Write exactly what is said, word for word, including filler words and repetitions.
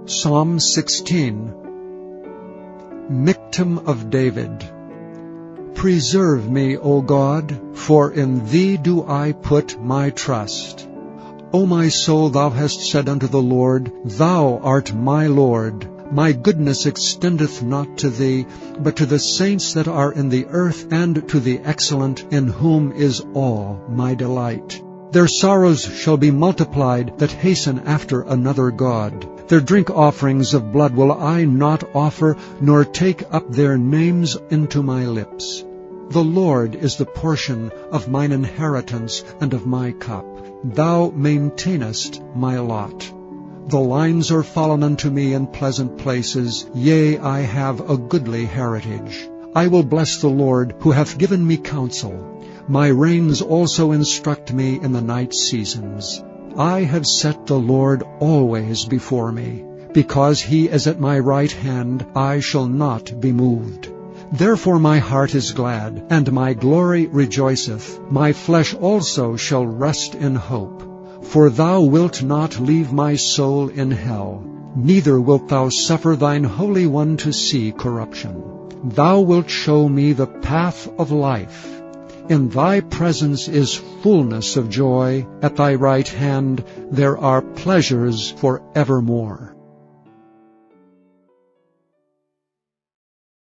Psalm sixteen. Michtam of David. Preserve me, O God, for in Thee do I put my trust. O my soul, thou hast said unto the Lord, Thou art my Lord. My goodness extendeth not to Thee, but to the saints that are in the earth, and to the excellent, in whom is all my delight. Their sorrows shall be multiplied that hasten after another god. Their drink offerings of blood will I not offer, nor take up their names into my lips. The Lord is the portion of mine inheritance and of my cup. Thou maintainest my lot. The lines are fallen unto me in pleasant places. Yea, I have a goodly heritage. I will bless the Lord, who hath given me counsel. My reins also instruct me in the night seasons. I have set the Lord always before me. Because he is at my right hand, I shall not be moved. Therefore my heart is glad, and my glory rejoiceth. My flesh also shall rest in hope. For thou wilt not leave my soul in hell, neither wilt thou suffer thine Holy One to see corruption. Thou wilt show me the path of life. In thy presence is fullness of joy. At thy right hand there are pleasures for evermore.